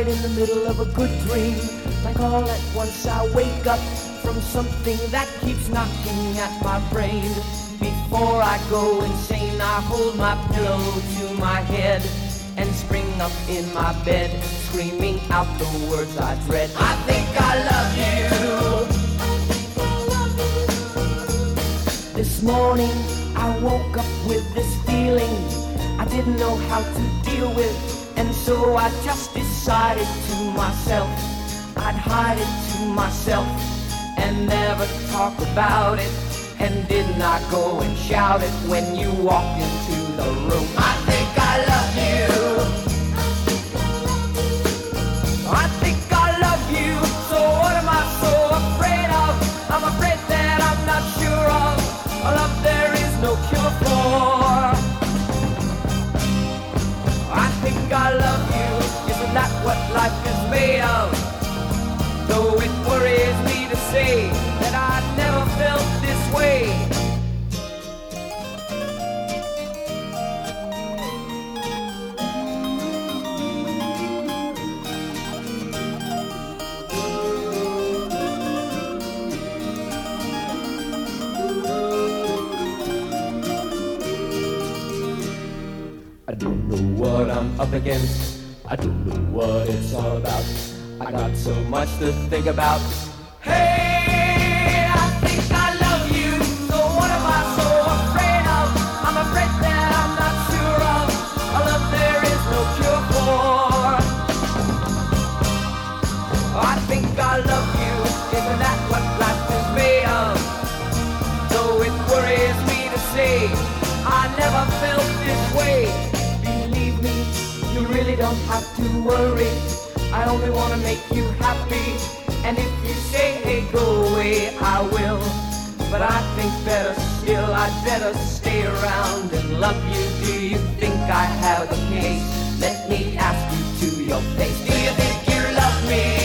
right in the middle of a good dream. Like all at once I wake up from something that keeps knocking at my brain. Before I go insane, I hold my pillow to my head and spring up in my bed, screaming out the words I dread. I think I love you. This morning I woke up with this feeling I didn't know how to deal with, and so I just decided to myself I'd hide it to myself and never talk about it, and did not go and shout it when you walked into the room. I think I love you. I think I love you. So what am I so afraid of? I'm afraid that I'm not sure of a love there is no cure for. I think I love you. Isn't that what life is made of? Though it worries me to say that I never felt this way. I don't know what I'm up against. I don't know what it's all about. I got so much to think about. Hey, I think I love you. So what am I so afraid of? I'm afraid that I'm not sure of a love there is no cure for. I think I love you. Isn't that what life is made of? Though it worries me to say I never felt this way. Believe me, you really don't have to worry. I only want to make you happy, and if you say, hey, go away, I will. But I think better still, I'd better stay around and love you. Do you think I have a case? Let me ask you to your face. Do you think you love me?